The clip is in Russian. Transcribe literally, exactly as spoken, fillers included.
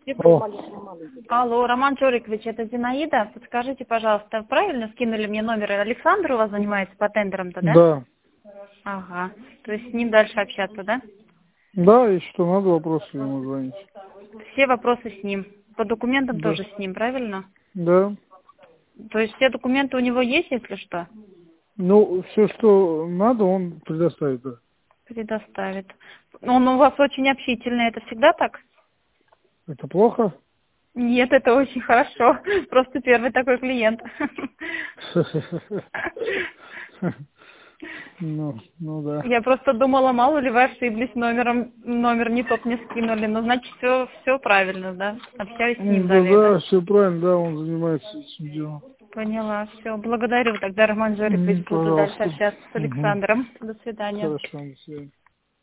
О, Алло, Роман Жорикович, это Зинаида. Подскажите, пожалуйста, правильно скинули мне номер? Александр у вас занимается по тендерам-то, да? да. Ага. То есть с ним дальше общаться, да? Да, и что надо, вопросы ему звонить. Все вопросы с ним. По документам Да. тоже с ним, правильно? Да. То есть все документы у него есть, если что? Ну, все, что надо, он предоставит, да. Предоставит. Он у вас очень общительный, это всегда так? Это плохо? Нет, это очень хорошо. Просто первый такой клиент. Ну, ну да. Я просто думала, мало ли вы ошиблись номером, номер не тот мне скинули. Но значит все, все правильно, да? Общаюсь с ним Да, далее, да? да, все правильно, да, он занимается этим делом. Поняла, все. Благодарю. Тогда, Роман Жорикович, Мгм, буду дальше пожалуйста. общаться с Мгм. Александром. До свидания. Хорошо, до свидания.